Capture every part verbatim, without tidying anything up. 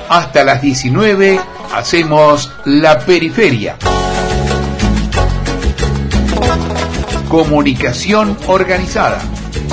Hasta las diecinueve hacemos La Periferia. Comunicación organizada.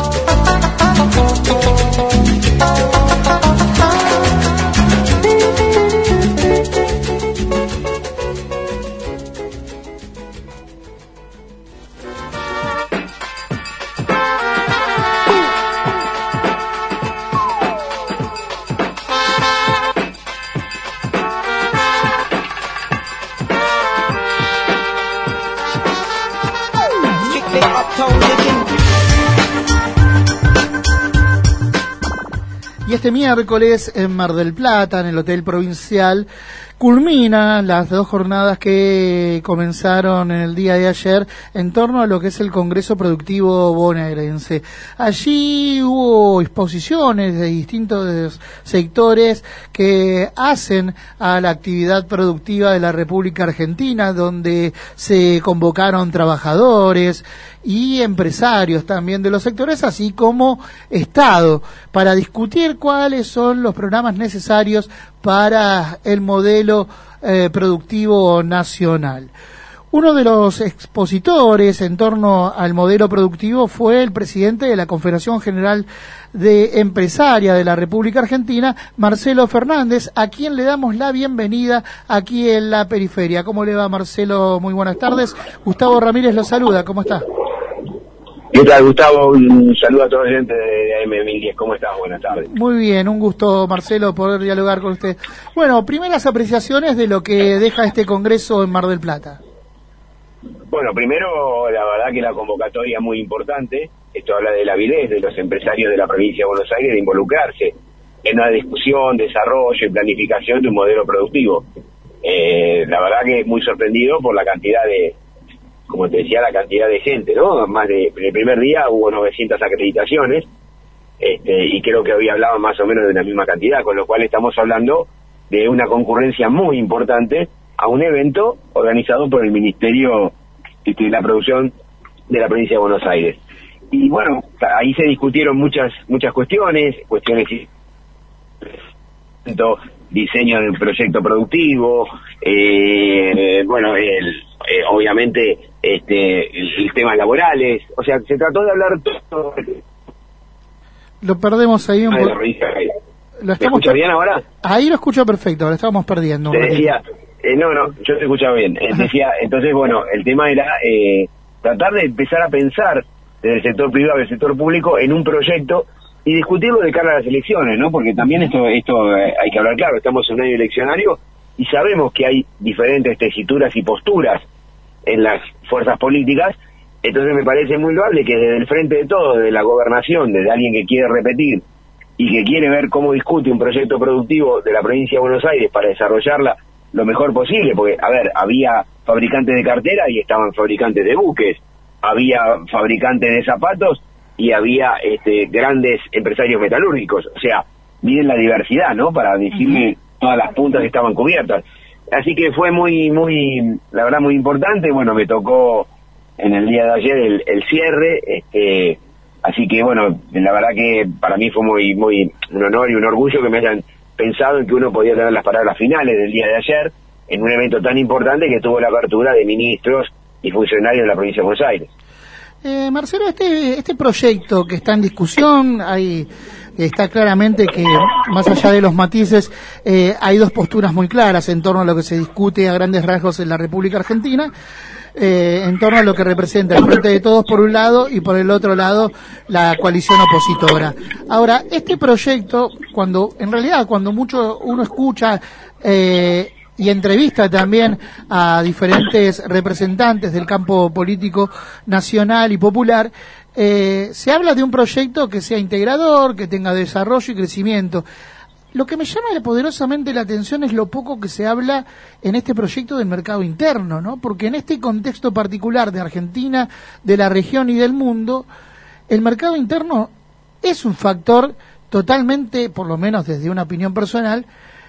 Y este miércoles en Mar del Plata, en el Hotel Provincial, culmina las dos jornadas que comenzaron en el día de ayer en torno a lo que es el Congreso Productivo Bonaerense. Allí hubo exposiciones de distintos sectores que hacen a la actividad productiva de la República Argentina, donde se convocaron trabajadores y empresarios también de los sectores, así como Estado, para discutir cuáles son los programas necesarios para el modelo eh, productivo nacional. Uno de los expositores en torno al modelo productivo fue el presidente de la Confederación General de Empresaria de la República Argentina, Marcelo Fernández, a quien le damos la bienvenida aquí en La Periferia. ¿Cómo le va, Marcelo? Muy buenas tardes. Gustavo Ramírez lo saluda. ¿Cómo está? ¿Qué tal, Gustavo? Un saludo a toda la gente de A M mil diez. ¿Cómo estás? Buenas tardes. Muy bien, un gusto, Marcelo, poder dialogar con usted. Bueno, primeras apreciaciones de lo que deja este Congreso en Mar del Plata. Bueno, primero, la verdad que la convocatoria es muy importante. Esto habla de la avidez de los empresarios de la provincia de Buenos Aires de involucrarse en una discusión, desarrollo y planificación de un modelo productivo. Eh, la verdad que es muy sorprendido por la cantidad de, como te decía, la cantidad de gente, ¿no? Más de, en el primer día hubo novecientas acreditaciones, este, y creo que hoy hablaban más o menos de la misma cantidad, con lo cual estamos hablando de una concurrencia muy importante a un evento organizado por el Ministerio este, de la Producción de la provincia de Buenos Aires. Y bueno, ahí se discutieron muchas muchas cuestiones, cuestiones diseño del proyecto productivo, eh, bueno, el, eh, obviamente este el, el temas laborales, o sea, se trató de hablar todo. Lo perdemos ahí un poco. ¿Me escucha bien ahora? Ahí lo escucho perfecto, lo estamos perdiendo. Te decía, eh, no, no, yo te escuchaba bien. Eh, decía, entonces, bueno, el tema era eh, tratar de empezar a pensar desde el sector privado y el sector público en un proyecto y discutirlo de cara a las elecciones, ¿no? Porque también esto esto eh, hay que hablar claro, estamos en un año eleccionario y sabemos que hay diferentes tesituras y posturas en las fuerzas políticas, entonces me parece muy loable que desde el frente de todo, de la gobernación, desde alguien que quiere repetir y que quiere ver cómo discute un proyecto productivo de la provincia de Buenos Aires para desarrollarla lo mejor posible, porque, a ver, había fabricantes de cartera y estaban fabricantes de buques, había fabricantes de zapatos y había este, grandes empresarios metalúrgicos, o sea, miren la diversidad, ¿no?, para decirme todas las puntas que estaban cubiertas. Así que fue muy, muy, la verdad, muy importante. Bueno, me tocó en el día de ayer el, el cierre, este, así que bueno, la verdad que para mí fue muy, muy un honor y un orgullo que me hayan pensado en que uno podía tener las palabras finales del día de ayer en un evento tan importante que tuvo la apertura de ministros y funcionarios de la provincia de Buenos Aires. Eh, Marcelo, este este proyecto que está en discusión, hay está claramente que, más allá de los matices, eh, hay dos posturas muy claras en torno a lo que se discute a grandes rasgos en la República Argentina, eh, en torno a lo que representa el Frente de Todos por un lado y por el otro lado la coalición opositora. Ahora, este proyecto, cuando en realidad cuando mucho uno escucha eh, y entrevista también a diferentes representantes del campo político nacional y popular, eh, se habla de un proyecto que sea integrador, que tenga desarrollo y crecimiento. Lo que me llama poderosamente la atención es lo poco que se habla en este proyecto del mercado interno, ¿no? Porque en este contexto particular de Argentina, de la región y del mundo, el mercado interno es un factor totalmente, por lo menos desde una opinión personal,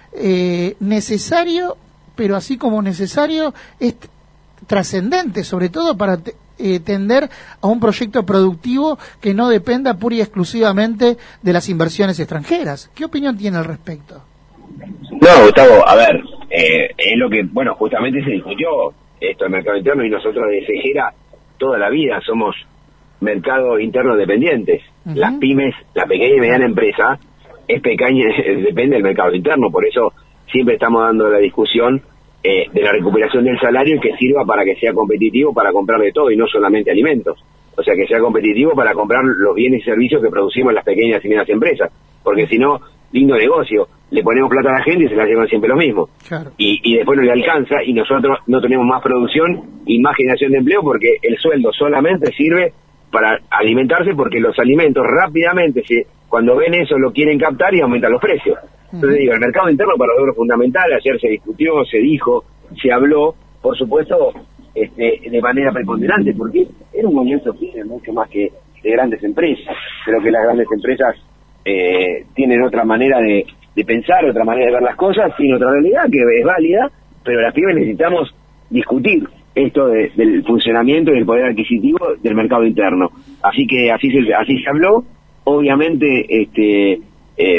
eh, necesario, pero así como necesario, es trascendente, sobre todo para te, eh, tender a un proyecto productivo que no dependa pura y exclusivamente de las inversiones extranjeras. ¿Qué opinión tiene al respecto? No, Gustavo, a ver, eh, es lo que, bueno, justamente se discutió esto del mercado interno y nosotros de Cejera toda la vida somos mercado interno dependientes. Uh-huh. Las pymes, la pequeña y mediana empresa, es pequeña, depende del mercado interno, por eso siempre estamos dando la discusión eh, de la recuperación del salario y que sirva para que sea competitivo para comprar de todo y no solamente alimentos. O sea, que sea competitivo para comprar los bienes y servicios que producimos las pequeñas y medianas empresas, porque si no, lindo negocio, le ponemos plata a la gente y se la llevan siempre los mismos. Claro. Y, y después no le alcanza y nosotros no tenemos más producción y más generación de empleo porque el sueldo solamente sirve para alimentarse, porque los alimentos rápidamente, si, cuando ven eso, lo quieren captar y aumentan los precios. Entonces uh-huh. digo, el mercado interno para nosotros es fundamental. Ayer se discutió, se dijo, se habló, por supuesto, este, de manera preponderante, porque era un movimiento firme mucho más que de grandes empresas. Creo que las grandes empresas eh, tienen otra manera de, de pensar, otra manera de ver las cosas, tienen otra realidad que es válida, pero las pymes necesitamos discutir esto de, del funcionamiento y del poder adquisitivo del mercado interno. Así que así se, así se habló. Obviamente este eh,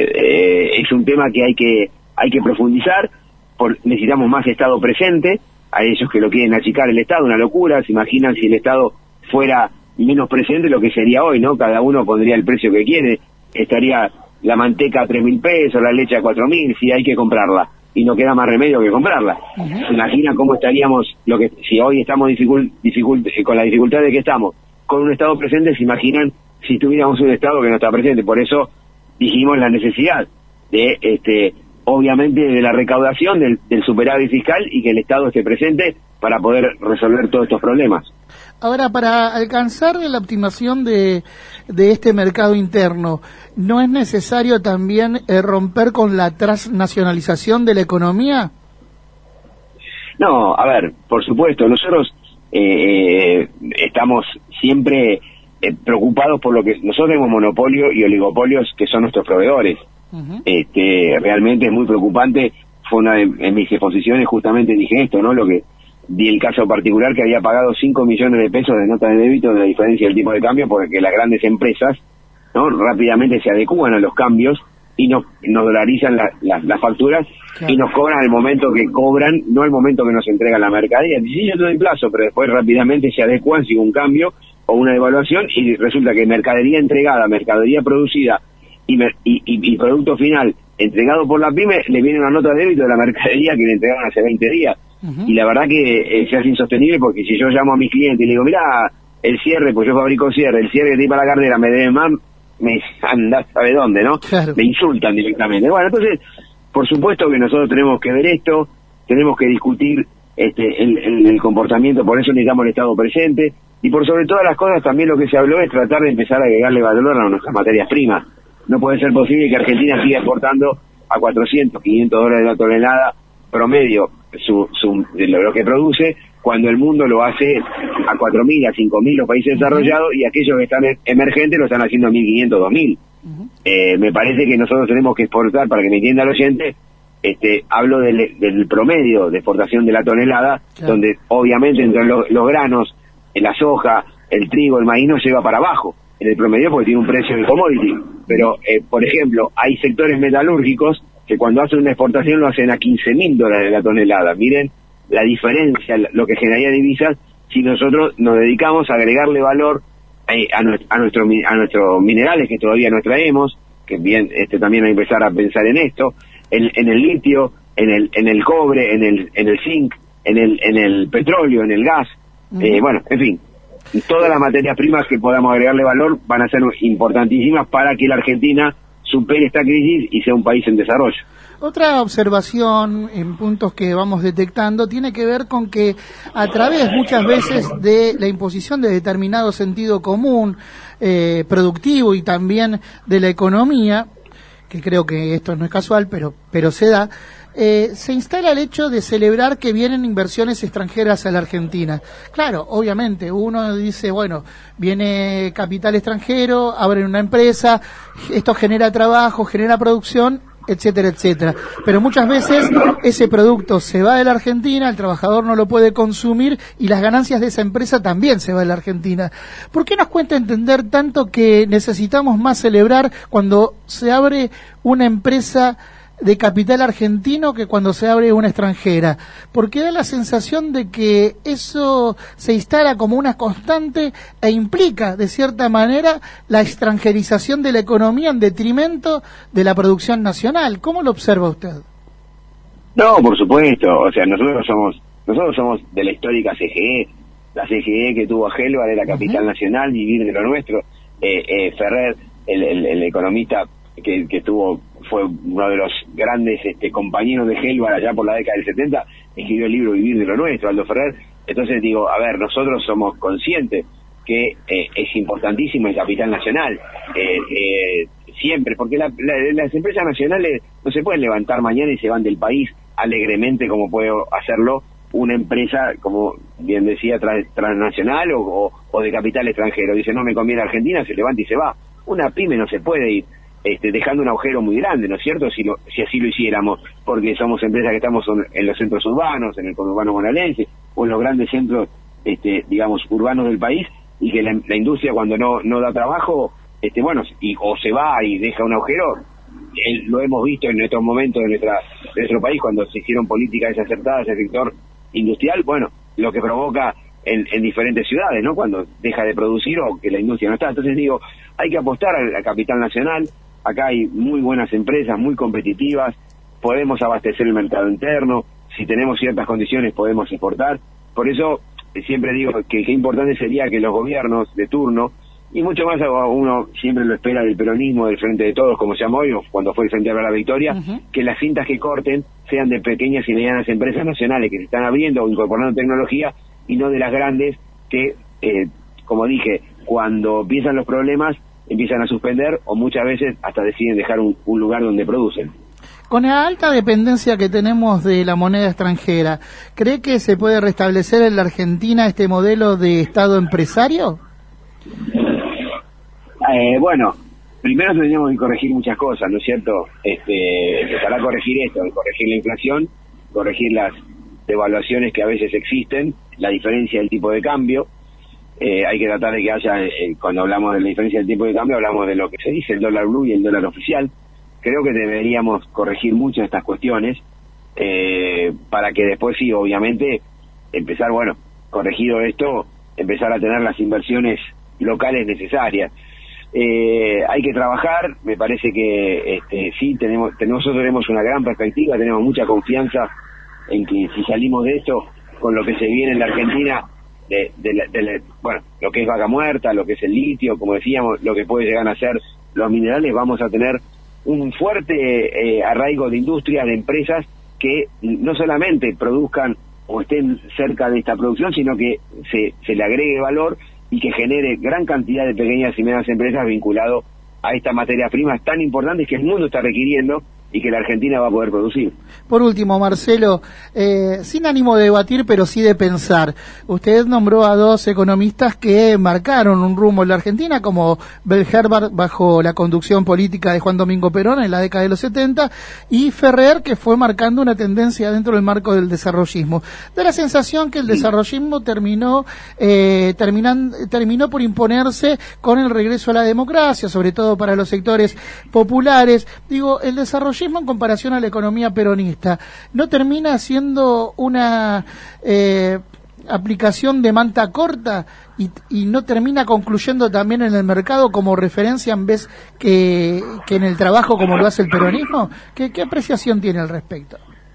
eh, es un tema que hay que hay que profundizar. Por, necesitamos más Estado presente. A ellos que lo quieren achicar el Estado, una locura. Se imaginan si el Estado fuera menos presente lo que sería hoy, ¿no? Cada uno pondría el precio que quiere. Estaría la manteca a tres mil pesos, la leche a cuatro mil, si hay que comprarla. Y no queda más remedio que comprarla. Uh-huh. ¿Se imagina cómo estaríamos, lo que si hoy estamos dificult, dificult, con la dificultad de que estamos, con un Estado presente? ¿Se imaginan si tuviéramos un Estado que no está presente? Por eso dijimos la necesidad de, este obviamente, de la recaudación del, del superávit fiscal y que el Estado esté presente para poder resolver todos estos problemas. Ahora, para alcanzar la optimización de, de este mercado interno, ¿no es necesario también eh, romper con la transnacionalización de la economía? No, a ver, por supuesto, nosotros eh, estamos siempre eh, preocupados por lo que nosotros tenemos monopolio y oligopolios que son nuestros proveedores. Uh-huh. Este, realmente es muy preocupante. Fue una de en mis exposiciones justamente dije esto, ¿no? Lo que di el caso particular que había pagado cinco millones de pesos de nota de débito de la diferencia del tipo de cambio porque las grandes empresas, ¿no? Rápidamente se adecúan a los cambios y nos, nos dolarizan la, la, las facturas. Claro. Y nos cobran al momento que cobran, no al momento que nos entregan la mercadería. Sí, yo te doy plazo, pero después rápidamente se adecuan sin un cambio o una devaluación y resulta que mercadería entregada, mercadería producida y, mer y, y, y producto final entregado por la pyme, le viene una nota de débito de la mercadería que le entregaron hace veinte días. Uh-huh. Y la verdad que eh, se hace insostenible porque si yo llamo a mis clientes y le digo, mira, el cierre, pues yo fabrico cierre, el cierre que te para la cartera me debe más, me anda, ¿sabe dónde, no? Claro. Me insultan directamente. Bueno, entonces, por supuesto que nosotros tenemos que ver esto, tenemos que discutir este el, el, el comportamiento, por eso necesitamos el Estado presente, y por sobre todas las cosas también lo que se habló es tratar de empezar a agregarle valor a nuestras materias primas. No puede ser posible que Argentina siga exportando a cuatrocientos, quinientos dólares la tonelada promedio su, su, de lo que produce, cuando el mundo lo hace a cuatro mil, a cinco mil los países desarrollados, y aquellos que están emergentes lo están haciendo a mil quinientos, dos mil. Uh-huh. eh, me parece que nosotros tenemos que exportar, para que me entienda el oyente, este, hablo del, del promedio de exportación de la tonelada, claro. Donde obviamente entre los, los granos, la soja, el trigo, el maíz no lleva para abajo en el promedio porque tiene un precio de commodity, pero eh, por ejemplo hay sectores metalúrgicos que cuando hacen una exportación lo hacen a quince mil dólares la tonelada. Miren la diferencia, lo que generaría divisas si nosotros nos dedicamos a agregarle valor a, a, nuestro, a, nuestro, a nuestros minerales que todavía no traemos, que bien este también hay que empezar a pensar en esto, en, en el litio, en el en el cobre, en el en el zinc, en el en el petróleo, en el gas, uh-huh. eh, bueno, en fin, todas las materias primas que podamos agregarle valor van a ser importantísimas para que la Argentina supere esta crisis y sea un país en desarrollo. Otra observación en puntos que vamos detectando tiene que ver con que a través muchas veces de la imposición de determinado sentido común, eh, productivo y también de la economía, que creo que esto no es casual, pero, pero se da, eh, se instala el hecho de celebrar que vienen inversiones extranjeras a la Argentina. Claro, obviamente, uno dice, bueno, viene capital extranjero, abren una empresa, esto genera trabajo, genera producción, etcétera, etcétera. Pero muchas veces ese producto se va de la Argentina, el trabajador no lo puede consumir y las ganancias de esa empresa también se van de la Argentina. ¿Por qué nos cuesta entender tanto que necesitamos más celebrar cuando se abre una empresa de capital argentino que cuando se abre una extranjera, porque da la sensación de que eso se instala como una constante e implica, de cierta manera, la extranjerización de la economía en detrimento de la producción nacional. ¿Cómo lo observa usted? No, por supuesto, o sea, nosotros somos nosotros somos de la histórica C G E, la C G E que tuvo a Gelbar de la capital uh-huh. nacional, vivir de lo nuestro, eh, eh, Ferrer, el, el, el economista que, que tuvo, fue uno de los grandes este, compañeros de Gelbar allá por la década del setenta, escribió el libro Vivir de lo nuestro, Aldo Ferrer. Entonces digo, a ver, nosotros somos conscientes que eh, es importantísimo el capital nacional, eh, eh, siempre, porque la, la, las empresas nacionales no se pueden levantar mañana y se van del país alegremente como puede hacerlo una empresa, como bien decía, trans, transnacional o, o, o de capital extranjero. Dice, no me conviene Argentina, se levanta y se va. Una pyme no se puede ir este, dejando un agujero muy grande, ¿no es cierto? Si, lo, si así lo hiciéramos, porque somos empresas que estamos en los centros urbanos, en el conurbano bonaerense, o en los grandes centros, este, digamos, urbanos del país, y que la, la industria cuando no no da trabajo, este bueno, y o se va y deja un agujero. El, lo hemos visto en estos momentos de, nuestra, de nuestro país cuando se hicieron políticas desacertadas en el sector industrial, bueno, lo que provoca en, en diferentes ciudades, ¿no? Cuando deja de producir o que la industria no está. Entonces digo, hay que apostar a la capital nacional. Acá hay muy buenas empresas, muy competitivas, podemos abastecer el mercado interno, si tenemos ciertas condiciones podemos exportar. Por eso siempre digo que qué importante sería que los gobiernos de turno, y mucho más uno siempre lo espera del peronismo, del Frente de Todos, como se llama hoy, o cuando fue el Frente a la Victoria, uh-huh. que las cintas que corten sean de pequeñas y medianas empresas nacionales que se están abriendo o incorporando tecnología, y no de las grandes que, eh, como dije, cuando empiezan los problemas, empiezan a suspender o muchas veces hasta deciden dejar un, un lugar donde producen. Con la alta dependencia que tenemos de la moneda extranjera, ¿cree que se puede restablecer en la Argentina este modelo de Estado empresario? Eh, bueno, primero tendríamos que corregir muchas cosas, ¿no es cierto? Este, empezar a corregir esto, corregir la inflación, corregir las devaluaciones que a veces existen, la diferencia del tipo de cambio. Eh, hay que tratar de que haya, eh, cuando hablamos de la diferencia del tipo de cambio, hablamos de lo que se dice el dólar blue y el dólar oficial. Creo que deberíamos corregir mucho estas cuestiones eh, para que después sí, obviamente, empezar, bueno, corregido esto, empezar a tener las inversiones locales necesarias. Eh, hay que trabajar, me parece que este, sí, tenemos, nosotros tenemos una gran perspectiva, tenemos mucha confianza en que si salimos de esto, con lo que se viene en la Argentina, de, de, la, de la, bueno, lo que es Vaca Muerta, lo que es el litio, como decíamos, lo que puede llegar a ser los minerales, vamos a tener un fuerte eh, arraigo de industrias, de empresas que no solamente produzcan o estén cerca de esta producción, sino que se, se le agregue valor y que genere gran cantidad de pequeñas y medianas empresas vinculado a estas materias primas tan importantes que el mundo está requiriendo y que la Argentina va a poder producir. Por último, Marcelo, eh, sin ánimo de debatir, pero sí de pensar, usted nombró a dos economistas que marcaron un rumbo en la Argentina, como Bell Herbar bajo la conducción política de Juan Domingo Perón en la década de los setenta, y Ferrer, que fue marcando una tendencia dentro del marco del desarrollismo. Da la sensación que el desarrollismo terminó, eh, terminan, terminó por imponerse con el regreso a la democracia, sobre todo para los sectores populares. Digo, el desarrollismo en comparación a la economía peronista, ¿no termina siendo una eh, aplicación de manta corta y, y no termina concluyendo también en el mercado como referencia en vez que, que en el trabajo como lo hace el peronismo? ¿Qué, qué apreciación tiene al respecto?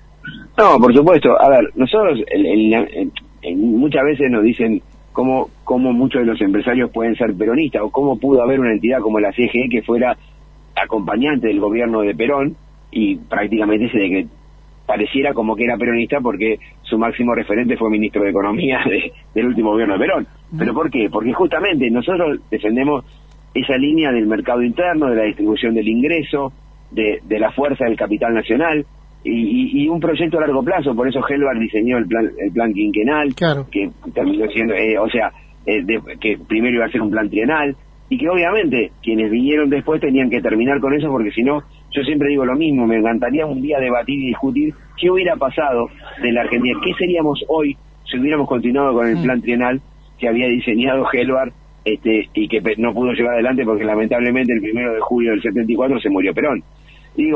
No, por supuesto. A ver, nosotros el, el, el, el, muchas veces nos dicen cómo, cómo muchos de los empresarios pueden ser peronistas o cómo pudo haber una entidad como la C G E que fuera acompañante del gobierno de Perón y prácticamente se de que pareciera como que era peronista porque su máximo referente fue ministro de Economía de, del último gobierno de Perón. ¿Pero por qué? Porque justamente nosotros defendemos esa línea del mercado interno, de la distribución del ingreso, de, de la fuerza del capital nacional y, y, y un proyecto a largo plazo. Por eso Gelbar diseñó el plan el plan quinquenal, claro, que terminó siendo, eh, o sea, eh, de, que primero iba a ser un plan trienal y que obviamente quienes vinieron después tenían que terminar con eso porque si no, yo siempre digo lo mismo, me encantaría un día debatir y discutir qué hubiera pasado de la Argentina, qué seríamos hoy si hubiéramos continuado con el plan trienal que había diseñado Gelbar este, y que no pudo llevar adelante porque lamentablemente el primero de julio del setenta y cuatro se murió Perón. Y digo,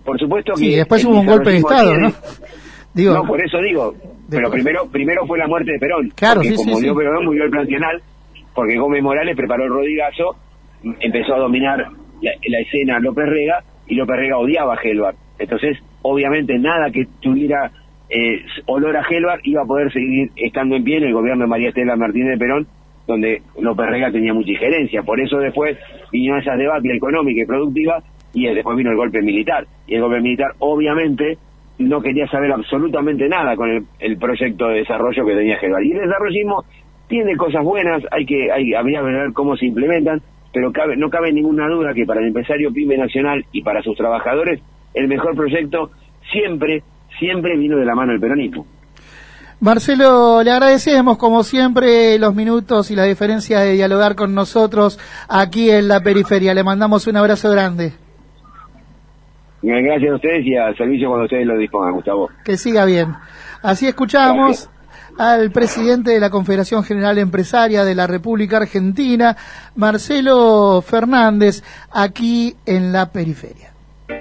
por supuesto que... Sí, después hubo un golpe de Estado, tiene, ¿no? Digo, no, por eso digo, pero primero primero fue la muerte de Perón. Claro, porque sí, como sí, murió sí. Perón, murió el Plan Nacional, porque Gómez Morales preparó el rodigazo, empezó a dominar la, la escena López Rega, y López Rega odiaba a Gelbar. Entonces, obviamente, nada que tuviera eh, olor a Gelbar iba a poder seguir estando en pie en el gobierno de María Estela Martínez de Perón, donde López Rega tenía mucha injerencia. Por eso después vino esa debacle económica y productiva, y después vino el golpe militar. Y el golpe militar, obviamente, no quería saber absolutamente nada con el, el proyecto de desarrollo que tenía Gelbar. Y el desarrollismo tiene cosas buenas, hay que hay, habría que ver cómo se implementan, pero cabe, no cabe ninguna duda que para el empresario pyme nacional y para sus trabajadores, el mejor proyecto siempre, siempre vino de la mano del peronismo. Marcelo, le agradecemos como siempre los minutos y la diferencia de dialogar con nosotros aquí en la periferia. Le mandamos un abrazo grande. Gracias a ustedes y al servicio cuando ustedes lo dispongan, Gustavo. Que siga bien. Así escuchamos Gracias. Al presidente de la Confederación General Empresaria de la República Argentina, Marcelo Fernández, aquí en la periferia.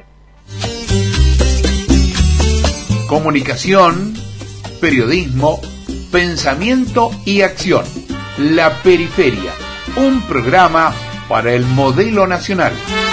Comunicación, periodismo, pensamiento y acción. La periferia, un programa para el modelo nacional.